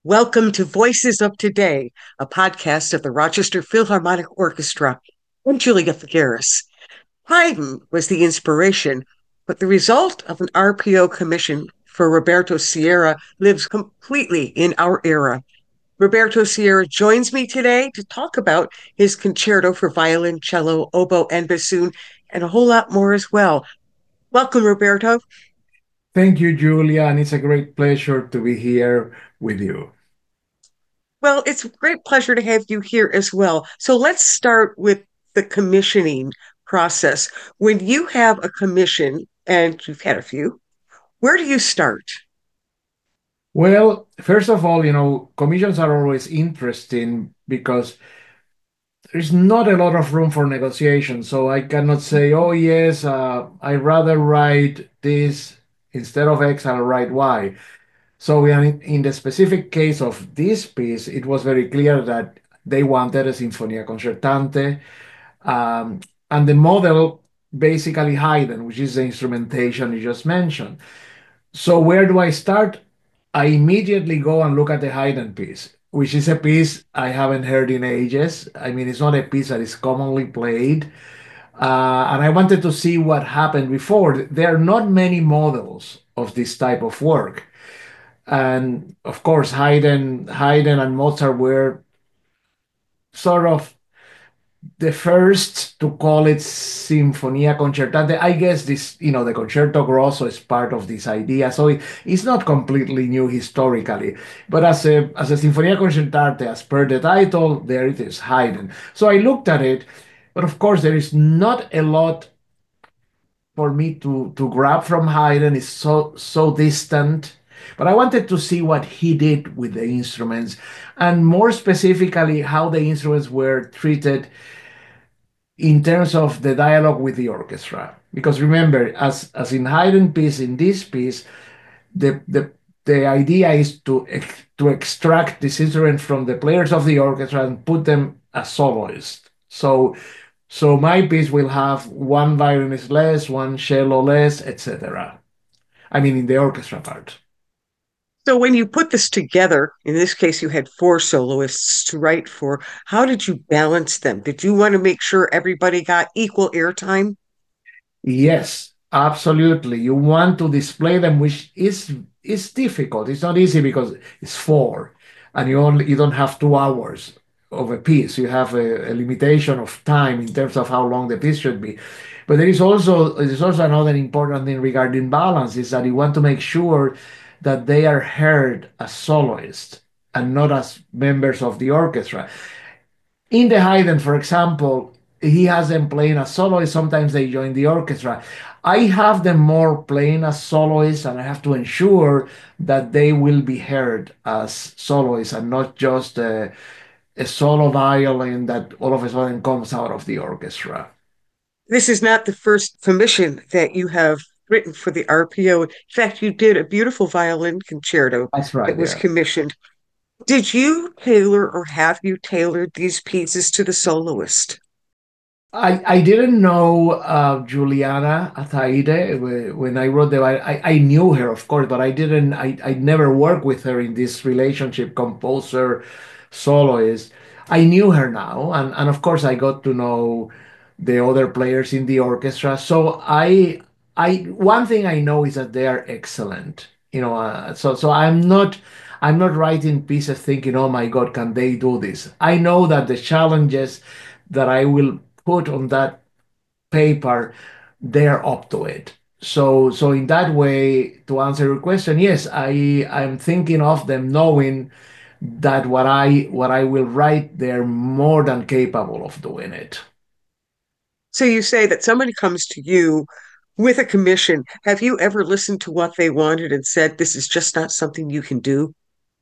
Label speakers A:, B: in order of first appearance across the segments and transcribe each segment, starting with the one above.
A: Welcome to Voices of Today, a podcast of the Rochester Philharmonic Orchestra. I'm Julia Figueres. Haydn was the inspiration, but the result of an RPO commission for Roberto Sierra lives completely in our era. Roberto Sierra joins me today to talk about his concerto for violin, cello, oboe, and bassoon, and a whole lot more as well. Welcome, Roberto.
B: Thank you, Julia, and it's a great pleasure to be here with you.
A: Well, it's a great pleasure to have you here as well. So let's start with the commissioning process. When you have a commission, and you've had a few, where do you start?
B: Well, first of all, commissions are always interesting because there's not a lot of room for negotiation. So I cannot say, oh, yes, I rather write this instead of X, I'll write Y. So in the specific case of this piece, it was very clear that they wanted a Sinfonia Concertante. Um, and the model basically Haydn, which is the instrumentation you just mentioned. So where do I start? I immediately go and look at the Haydn piece, which is a piece I haven't heard in ages. I mean, it's not a piece that is commonly played. And I wanted to see what happened before. There are not many models of this type of work. And of course, Haydn and Mozart were sort of the first to call it Sinfonia Concertante. I guess this, the Concerto Grosso is part of this idea, so it's not completely new historically. But as a Sinfonia Concertante, as per the title, there it is, Haydn. So I looked at it, but of course there is not a lot for me to grab from Haydn. It's so distant. But I wanted to see what he did with the instruments, and more specifically, how the instruments were treated in terms of the dialogue with the orchestra. Because remember, as in Haydn piece, in this piece, the the the idea is to extract this instrument from the players of the orchestra and put them as soloists. So my piece will have one violinist less, one cello less, etc. I mean, in the orchestra part.
A: So when you put this together, in this case, you had four soloists to write for. How did you balance them? Did you want to make sure everybody got equal airtime?
B: Yes, absolutely. You want to display them, which is difficult. It's not easy because it's four, and you don't have 2 hours of a piece. You have a limitation of time in terms of how long the piece should be. But there is also another important thing regarding balance is that you want to make sure that they are heard as soloists and not as members of the orchestra. In the Haydn, for example, he has them playing as soloists. Sometimes they join the orchestra. I have them more playing as soloists, and I have to ensure that they will be heard as soloists and not just a solo violin that all of a sudden comes out of the orchestra.
A: This is not the first commission that you have written for the RPO. In fact, you did a beautiful violin concerto
B: That's
A: that
B: right,
A: was
B: yeah.
A: commissioned. Did you tailor or have you tailored these pieces to the soloist?
B: I didn't know Juliana Ataide when I wrote I knew her, of course, but I never worked with her in this relationship, composer, soloist. I knew her now, and of course I got to know the other players in the orchestra. So one thing I know is that they are excellent. So I'm not writing pieces thinking, oh my God, can they do this? I know that the challenges that I will put on that paper, they're up to it. So in that way, to answer your question, yes, I'm thinking of them knowing that what I will write, they're more than capable of doing it.
A: So you say that somebody comes to you with a commission. Have you ever listened to what they wanted and said, this is just not something you can do?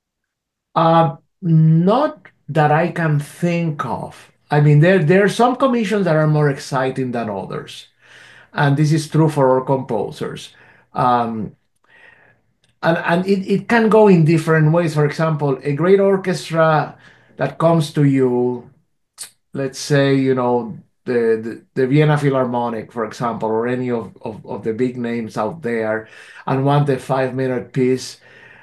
B: Not that I can think of. I mean, there are some commissions that are more exciting than others, and this is true for all composers. Um, and it can go in different ways. For example, a great orchestra that comes to you, let's say, the Vienna Philharmonic, for example, or any of the big names out there, and want a 5-minute piece.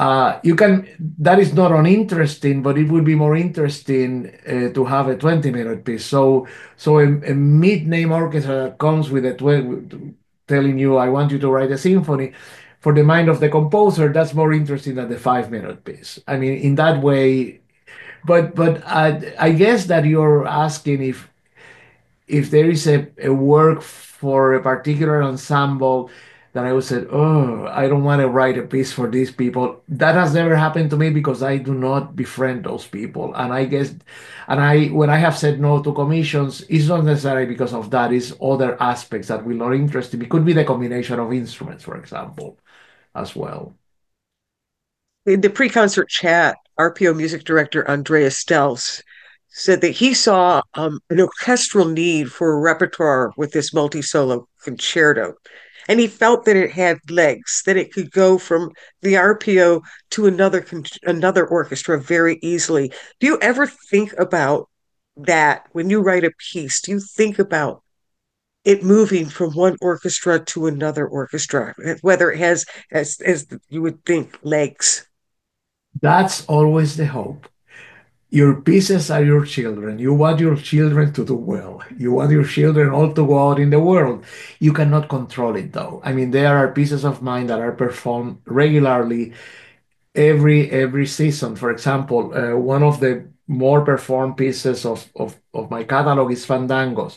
B: You can, that is not uninteresting, but it would be more interesting to have a 20-minute piece. So a mid-name orchestra that comes with a 12, telling you, I want you to write a symphony, for the mind of the composer, that's more interesting than the 5-minute piece. I mean, in that way, but I guess that you're asking if there is a work for a particular ensemble that I would say, oh, I don't want to write a piece for these people. That has never happened to me because I do not befriend those people. And I guess, and I, when I have said no to commissions, it's not necessarily because of that. It's other aspects that will not interest me. It could be the combination of instruments, for example, as well.
A: In the pre-concert chat, RPO music director Andreas Stels said that he saw an orchestral need for a repertoire with this multi-solo concerto. And he felt that it had legs, that it could go from the RPO to another orchestra very easily. Do you ever think about that when you write a piece? Do you think about it moving from one orchestra to another orchestra, whether it has, as you would think, legs?
B: That's always the hope. Your pieces are your children. You want your children to do well. You want your children all to go out in the world. You cannot control it though. I mean, there are pieces of mine that are performed regularly every season. For example, one of the more performed pieces of my catalog is Fandangos.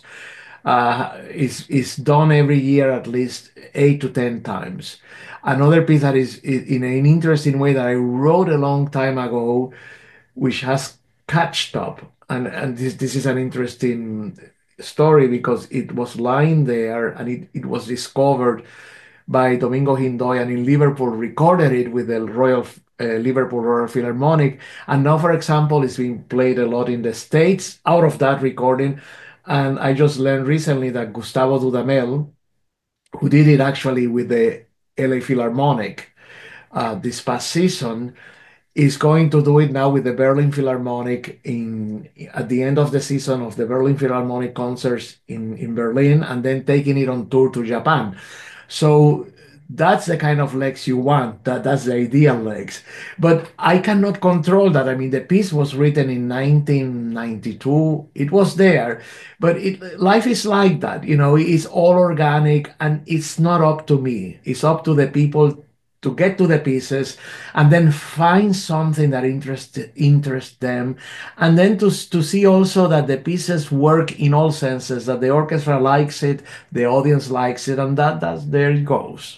B: Is done every year at least 8 to 10 times. Another piece that is in an interesting way that I wrote a long time ago, which has catched up. And this is an interesting story because it was lying there and it was discovered by Domingo Hindoy and in Liverpool recorded it with the Liverpool Royal Philharmonic. And now, for example, it's being played a lot in the States out of that recording. And I just learned recently that Gustavo Dudamel, who did it actually with the LA Philharmonic this past season, is going to do it now with the Berlin Philharmonic in at the end of the season of the Berlin Philharmonic concerts in Berlin, and then taking it on tour to Japan. So that's the kind of legs you want. That's the ideal legs. But I cannot control that. I mean, the piece was written in 1992. It was there, but life is like that. You know, it's all organic, and it's not up to me. It's up to the people to get to the pieces and then find something that interests them, and then to see also that the pieces work in all senses, that the orchestra likes it, the audience likes it, and that's there it goes.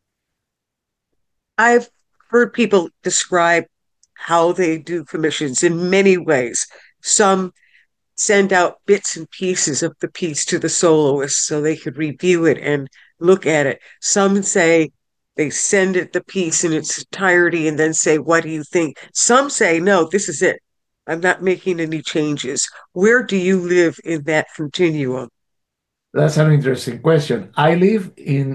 A: I've heard people describe how they do commissions in many ways. Some send out bits and pieces of the piece to the soloist so they could review it and look at it. Some say they send it the piece in its entirety and then say, "What do you think?" Some say, "No, this is it. I'm not making any changes." Where do you live in that continuum?
B: That's an interesting question. I live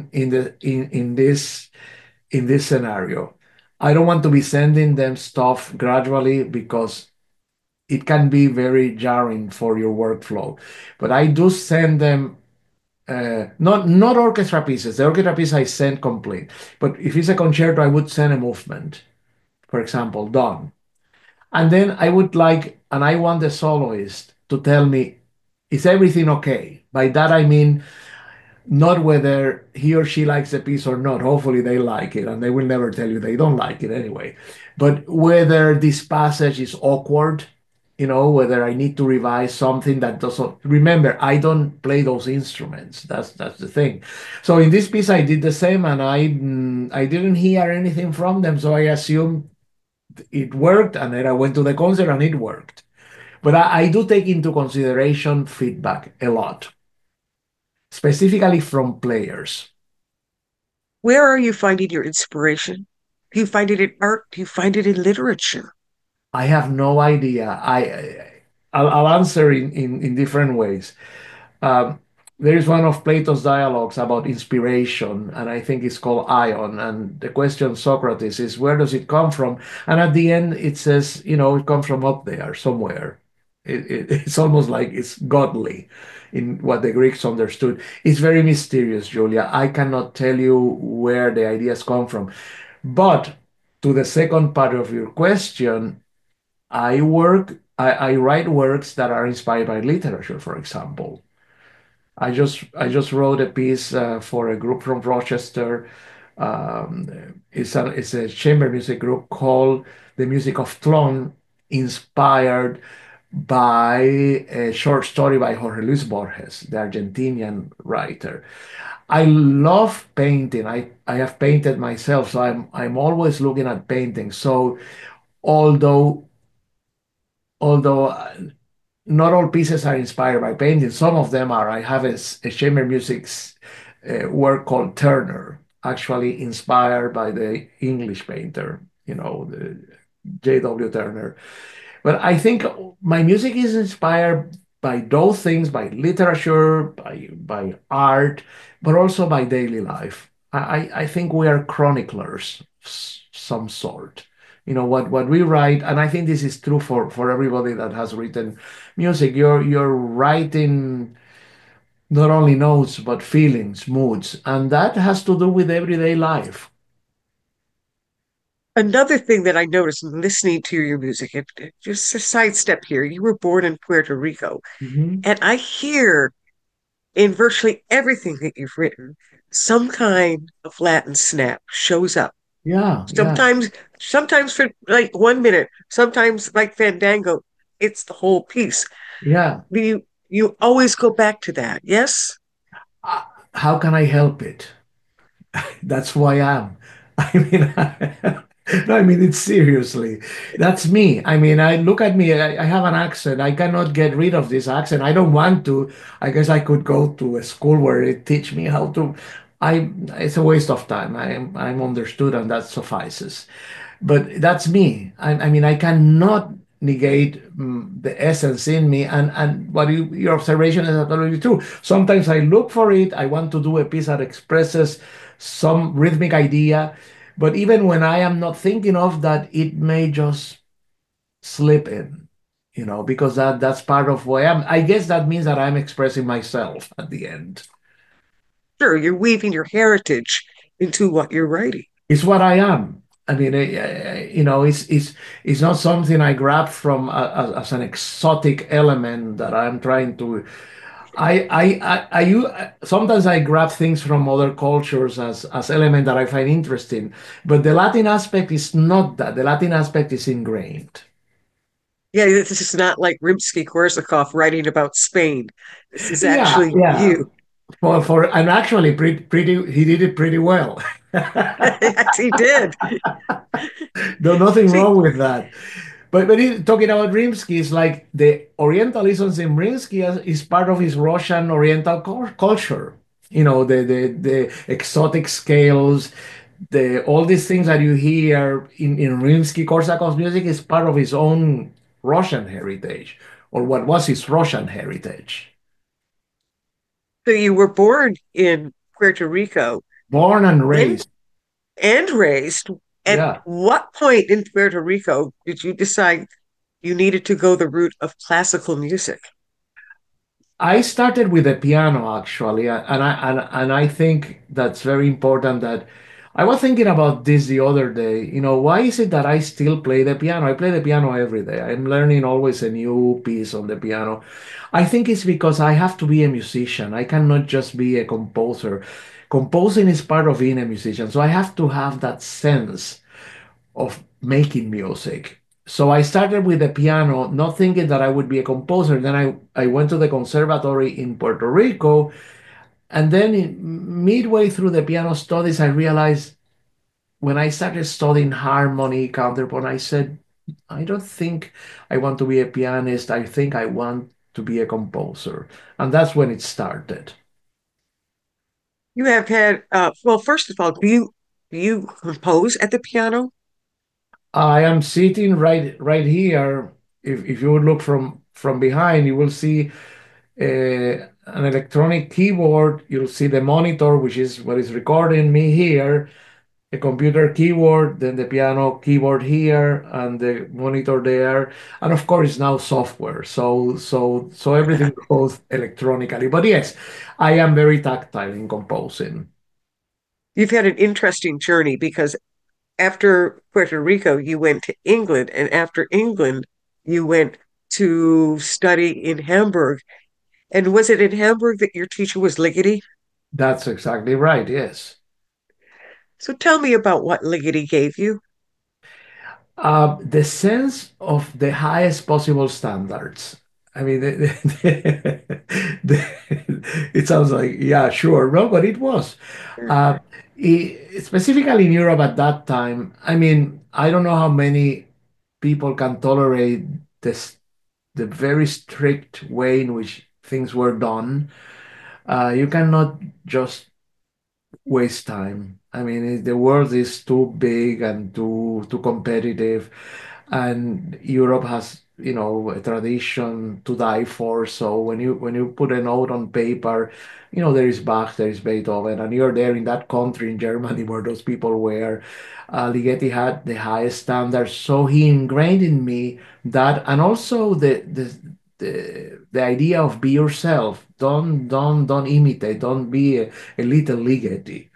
B: in this scenario. I don't want to be sending them stuff gradually because it can be very jarring for your workflow. But I do send them not orchestra pieces. The orchestra piece I send complete. But if it's a concerto, I would send a movement, for example, done. And then I would like, and I want the soloist to tell me, is everything okay? By that I mean not whether he or she likes the piece or not. Hopefully they like it, and they will never tell you they don't like it anyway. But whether this passage is awkward, whether I need to revise something that doesn't. Remember, I don't play those instruments. That's the thing. So in this piece, I did the same, and I didn't hear anything from them, so I assumed it worked, and then I went to the concert, and it worked. But I do take into consideration feedback a lot, specifically from players.
A: Where are you finding your inspiration? Do you find it in art? Do you find it in literature?
B: I have no idea. I'll answer in different ways. Um, there is one of Plato's dialogues about inspiration, and I think it's called Ion. And the question Socrates is, where does it come from? And at the end, it says, it comes from up there somewhere. It's almost like it's godly in what the Greeks understood. It's very mysterious, Julia. I cannot tell you where the ideas come from. But to the second part of your question, I write works that are inspired by literature, for example. I just wrote a piece for a group from Rochester. It's a chamber music group called The Music of Tlon, inspired by a short story by Jorge Luis Borges, the Argentinian writer. I love painting. I have painted myself, so I'm always looking at painting. So although although not all pieces are inspired by painting. Some of them are. I have a chamber music work called Turner, actually inspired by the English painter, the J.W. Turner. But I think my music is inspired by those things, by literature, by art, but also by daily life. I think we are chroniclers of some sort. What we write, and I think this is true for everybody that has written music. You're writing not only notes but feelings, moods, and that has to do with everyday life.
A: Another thing that I noticed in listening to your music, just a sidestep here, you were born in Puerto Rico,
B: Mhm.
A: and I hear in virtually everything that you've written, some kind of Latin snap shows up.
B: Yeah, yeah,
A: Sometimes for like 1 minute, sometimes like Fandango, it's the whole piece.
B: yeah.
A: You always go back to that, yes?
B: Uh, How can I help it? That's who I am. I mean, no, I mean it seriously. That's me. I mean, I look at me. I have an accent. I cannot get rid of this accent. I don't want to. I guess I could go to a school where it teach me how to. I. It's a waste of time. I'm understood, and that suffices. But that's me. I mean, I cannot negate the essence in me. And your observation is absolutely true. Sometimes I look for it. I want to do a piece that expresses some rhythmic idea. But even when I am not thinking of that, it may just slip in, because that's part of who I am. I guess that means that I'm expressing myself at the end.
A: Sure, you're weaving your heritage into what you're writing.
B: It's what I am. I mean, it's not something I grab from as an exotic element that I'm trying to. Sometimes I grab things from other cultures as element that I find interesting, but the Latin aspect is not that. The Latin aspect is ingrained.
A: Yeah, this is not like Rimsky-Korsakov writing about Spain. This is
B: Yeah,
A: actually
B: yeah.
A: you.
B: And actually, pretty, he did it pretty well.
A: Yes, he did.
B: There's nothing
A: See,
B: wrong with that. But talking about Rimsky, it's like the Orientalism in Rimsky is part of his Russian Oriental culture. The exotic scales, the all these things that you hear in Rimsky-Korsakov's music is part of his own Russian heritage, or what was his Russian heritage.
A: so you were born in Puerto Rico
B: Born and
A: and
B: raised.
A: and raised. At
B: Yeah.
A: what point in Puerto Rico did you decide you needed to go the route of classical music?
B: I started with the piano actually, and I think that's very important. That I was thinking about this the other day. Why is it that I still play the piano? I play the piano every day. I'm learning always a new piece on the piano. I think it's because I have to be a musician. I cannot just be a composer. Composing is part of being a musician, so I have to have that sense of making music. So I started with the piano, not thinking that I would be a composer. Then I went to the conservatory in Puerto Rico. And then midway through the piano studies, I realized when I started studying harmony, counterpoint, I said, I don't think I want to be a pianist. I think I want to be a composer. And that's when it started.
A: You have had well, first of all, do you compose at the piano?
B: I am sitting right here. If you look from behind, you will see an electronic keyboard. You'll see the monitor, which is what is recording me here, a computer keyboard, then the piano keyboard here, and the monitor there, and of course now software. So everything goes electronically. But yes, I am very tactile in composing.
A: You've had an interesting journey because after Puerto Rico, you went to England, and after England, you went to study in Hamburg. And was it in Hamburg that your teacher was Ligeti?
B: That's exactly right. Yes.
A: So tell me about what Ligeti gave you.
B: The sense of the highest possible standards. I mean, it sounds like, yeah, sure. No, but it was. Uh, Specifically in Europe at that time, I mean, I don't know how many people can tolerate this, the very strict way in which things were done. You cannot just waste time. I mean, the world is too big and too competitive, and Europe has, you know, a tradition to die for. So when you put a note on paper, you know, there is Bach, there is Beethoven, and you're there in that country in Germany where those people were. Ligeti had the highest standards, so he ingrained in me that, and also the idea of be yourself. Don't imitate. Don't be a little Ligeti.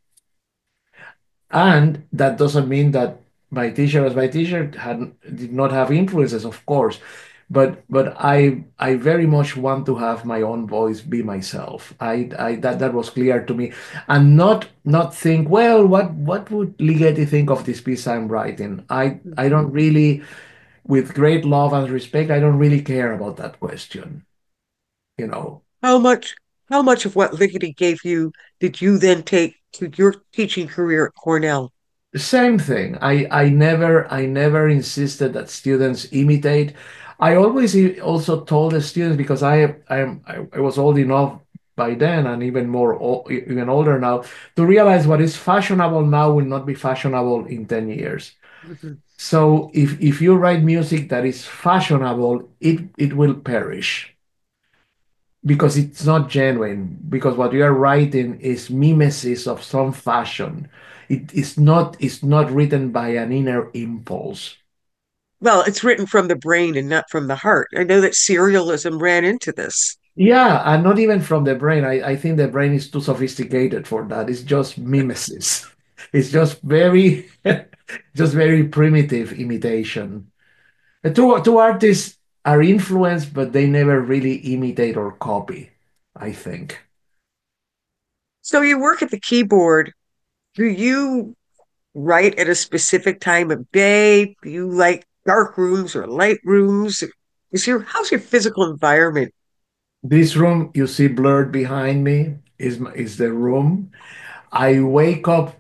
B: And that doesn't mean that my teacher had did not have influences, of course, but I very much want to have my own voice, be myself. I that was clear to me, and not think, well, what would Ligeti think of this piece I'm writing? I don't really, with great love and respect, I don't really care about that question, you know.
A: How much how much of what Ligeti gave you did you then take to your teaching career at Cornell?
B: Same thing. I never insisted that students imitate. I always also told the students, because I was old enough by then, and even even older now, to realize what is fashionable now will not be fashionable in 10 years.
A: Mhm.
B: So if you write music that is fashionable, it will perish because it's not genuine, because what you are writing is mimesis of some fashion. It's not written by an inner impulse.
A: Well, it's written from the brain and not from the heart. I know that serialism ran into this.
B: Yeah, and not even from the brain. I think the brain is too sophisticated for that. It's just mimesis. It's just very just very primitive imitation. The two artists are influenced, but they never really imitate or copy, I think.
A: So you work at the keyboard. Do you write at a specific time of day? Do you like dark rooms or light rooms? How's your physical environment?
B: This room you see blurred behind me is the room. I wake up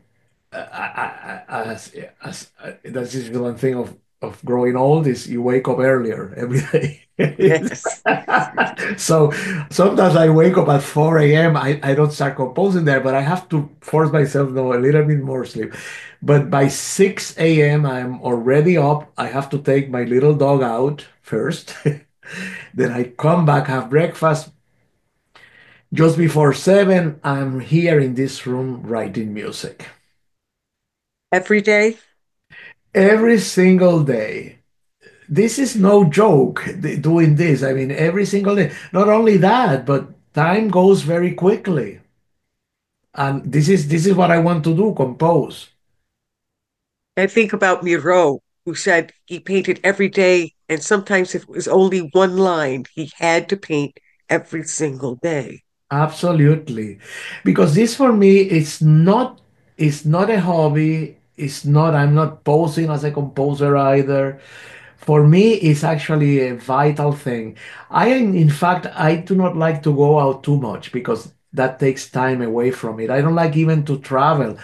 B: as that's just one thing of growing old, is you wake up earlier every day.
A: Yes.
B: So sometimes I wake up at 4 a.m. I don't start composing there, but I have to force myself no a little bit more sleep. But by 6 a.m. I'm already up. I have to take my little dog out first. Then I come back, have breakfast. Just before 7, I'm here in this room writing music.
A: Every day?
B: Every single day. This is no joke, doing this. I mean, every single day. Not only that, but time goes very quickly. And this is what I want to do, compose.
A: I think about Miro, who said he painted every day, and sometimes if it was only one line, he had to paint every single day.
B: Absolutely. Because this for me, it's not a hobby. It's not, I'm not posing as a composer either. For me, it's actually a vital thing. In fact, I do not like to go out too much because that takes time away from it. I don't like even to travel.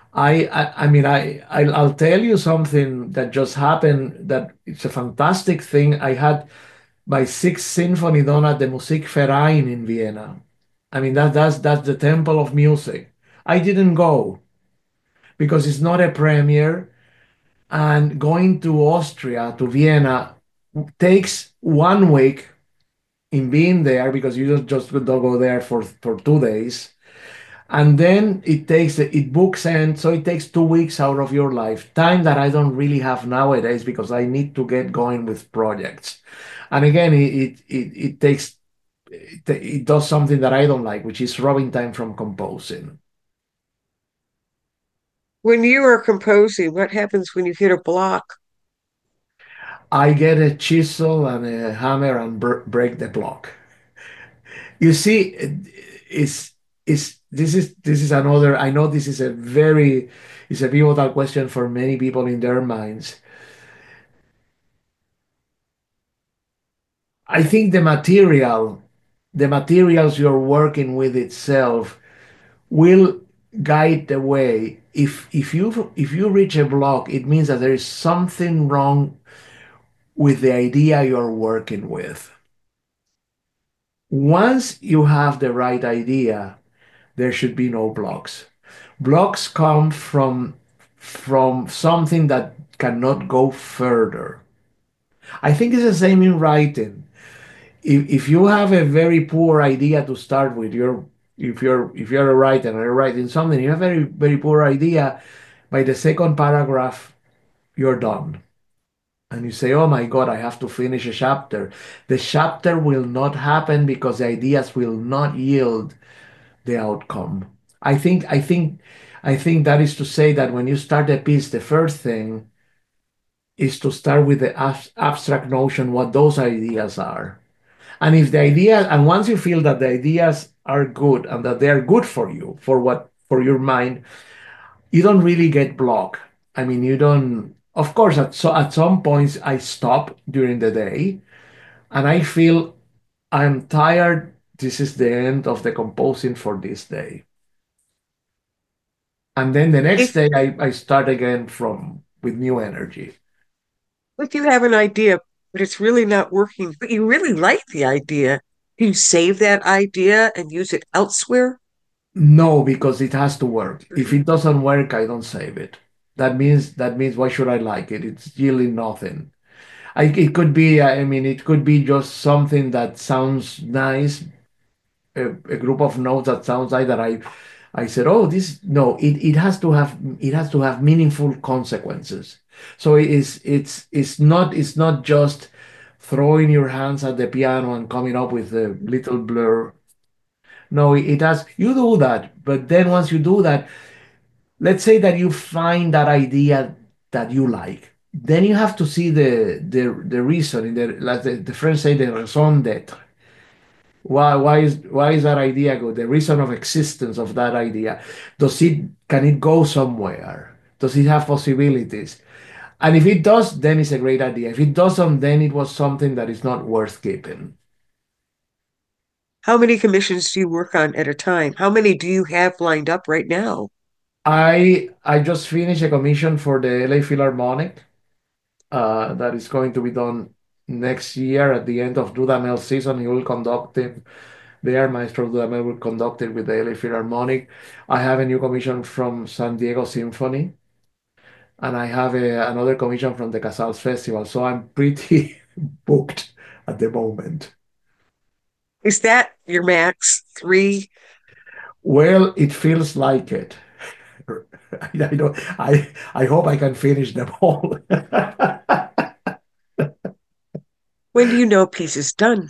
B: I'll tell you something that just happened, that it's a fantastic thing. I had my sixth symphony done at the Musikverein in Vienna. I mean, that's the temple of music. I didn't go because it's not a premiere, and going to Austria, to Vienna, takes 1 week in being there, because you just don't go there for 2 days. And then it books end, so it takes 2 weeks out of your life, time that I don't really have nowadays because I need to get going with projects. And again, it does something that I don't like, which is robbing time from composing.
A: When you are composing, what happens when you hit a block?
B: I get a chisel and a hammer and break the block. You see, is this is another. I know this is a very it's a pivotal question for many people in their minds. I think the materials you're working with itself will guide the way. If you reach a block, it means that there is something wrong with the idea you're working with. Once you have the right idea, there should be no blocks. Blocks come from something that cannot go further. I think it's the same in writing. If you have a very poor idea to start with, if you're a writer and you're writing something, you have a very poor idea. By the second paragraph, you're done. And you say, oh my God, I have to finish a chapter. The chapter will not happen because the ideas will not yield the outcome. I think that is to say that when you start a piece, the first thing is to start with the abstract notion what those ideas are. And if the idea, and once you feel that the ideas are good and that they are good for you, for your mind, you don't really get blocked. I mean, you don't. Of course, at some points I stop during the day and I feel I'm tired. This is the end of the composing for this day. And then the next
A: If
B: day I start again from with new energy.
A: if you have an idea, but it's really not working, but you really like the idea, do you save that idea and use it elsewhere?
B: No, because it has to work. If it doesn't work, I don't save it. That means why should I like it? It's really nothing. It could be, I mean, it could be just something that sounds nice, a group of notes that sounds like that I said, oh, this no, it has to have meaningful consequences. So it's not just throwing your hands at the piano and coming up with a little blur. No, it has you do that, but then once you do that, let's say that you find that idea that you like. Then you have to see the reason in like the French say the raison d'être. Why is that idea good? The reason of existence of that idea. Can it go somewhere? Does it have possibilities? And if it does, then it's a great idea. If it doesn't, then it was something that is not worth keeping.
A: How many commissions do you work on at a time? How many do you have lined up right now?
B: I just finished a commission for the LA Philharmonic that is going to be done next year at the end of Dudamel season. He will conduct it there. Maestro Dudamel will conduct it with the LA Philharmonic. I have a new commission from San Diego Symphony, and I have another commission from the Casals Festival. So I'm pretty booked at the moment.
A: Is that your max? Three?
B: Well, it feels like it. I don't. I hope I can finish them all.
A: When do you know a piece is done?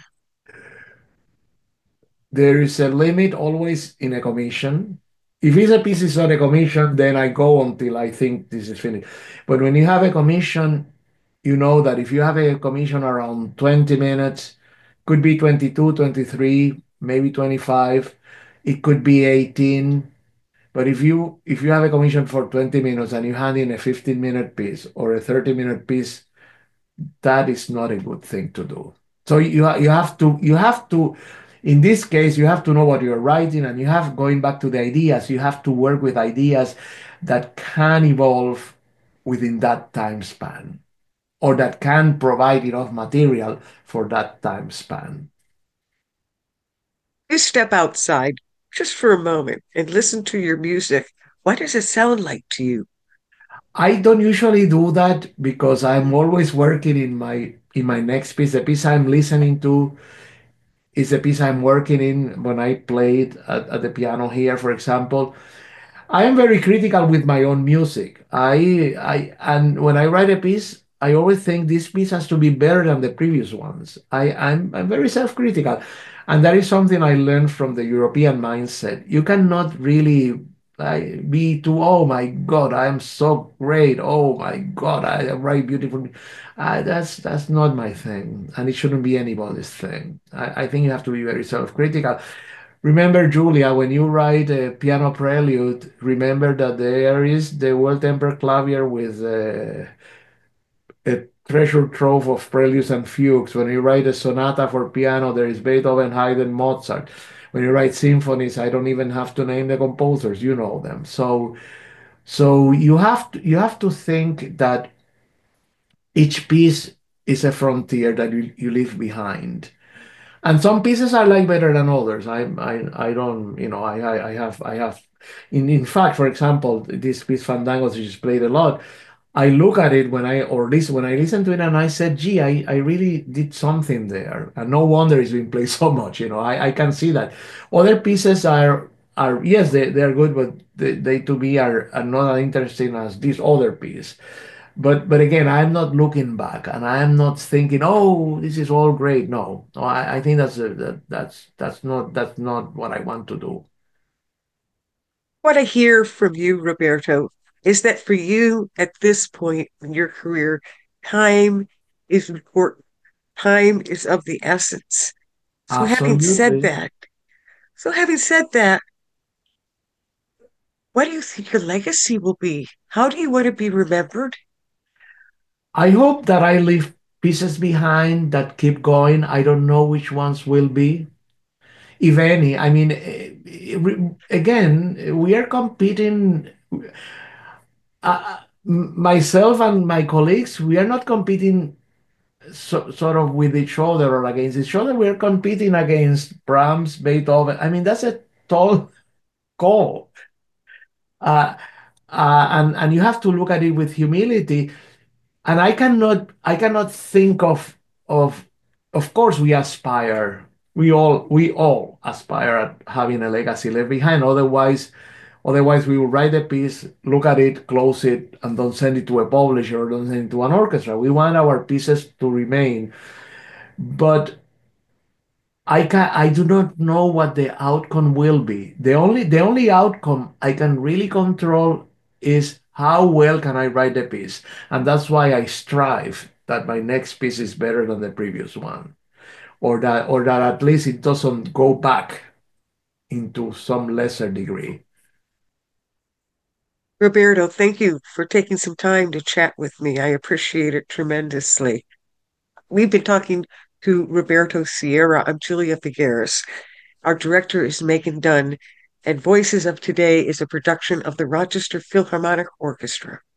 B: There is a limit always in a commission. If it's a piece is not a commission, then I go until I think this is finished. But when you have a commission, you know that if you have a commission around 20 minutes, could be 22, 23, maybe 25, it could be 18. But if you have a commission for 20 minutes and you hand in a 15-minute piece or a 30-minute piece, that is not a good thing to do. So you have to in this case you have to know what you're writing, and you have going back to the ideas, you have to work with ideas that can evolve within that time span, or that can provide enough material for that time span.
A: You step outside just for a moment and listen to your music. What does it sound like to you?
B: I don't usually do that because I'm always working in my next piece. The piece I'm listening to is the piece I'm working in when I play it at the piano here, for example. I am very critical with my own music. And when I write a piece, I always think this piece has to be better than the previous ones. I'm very self-critical, and that is something I learned from the European mindset. You cannot really. be too, oh my God, I am so great. Oh my God, I write beautiful. That's not my thing, and it shouldn't be anybody's thing. I think you have to be very self-critical. Remember, Julia, when you write a piano prelude, remember that there is the well-tempered clavier with a treasure trove of preludes and fugues. When you write a sonata for piano, there is Beethoven, Haydn, Mozart. When you write symphonies, I don't even have to name the composers, you know them. So you have to think that each piece is a frontier that you leave behind. And some pieces I like better than others. I don't, I have in fact, for example, this piece Fandangos, which is played a lot, I look at it when I listen to it and I said, gee, I really did something there. And no wonder it's been played so much, I can see that. Other pieces are yes, they are good, but they to me are not as interesting as this other piece. But again, I'm not looking back, and I am not thinking, "Oh, this is all great." No, no, I think that's not what I want to do.
A: What I hear from you, Roberto, is that for you at this point in your career, time is important. Time is of the essence. So having said
B: Absolutely.
A: that, so having said that, what do you think your legacy will be? How do you want to be remembered?
B: I hope that I leave pieces behind that keep going. I don't know which ones will be, if any. I mean, again, we are competing. Myself and my colleagues, we are not competing sort of with each other or against each other. We're competing against Brahms, Beethoven. I mean, that's a tall call. Uh, and you have to look at it with humility. And I cannot think of of course we aspire. We all aspire at having a legacy left behind. Otherwise we will write a piece, look at it, close it, and don't send it to a publisher or don't send it to an orchestra. We want our pieces to remain. But I do not know what the outcome will be. The only outcome I can really control is how well can I write the piece. And that's why I strive that my next piece is better than the previous one. Or that at least it doesn't go back into some lesser degree.
A: Roberto, thank you for taking some time to chat with me. I appreciate it tremendously. We've been talking to Roberto Sierra. I'm Julia Figueres. Our director is Megan Dunn, and Voices of Today is a production of the Rochester Philharmonic Orchestra.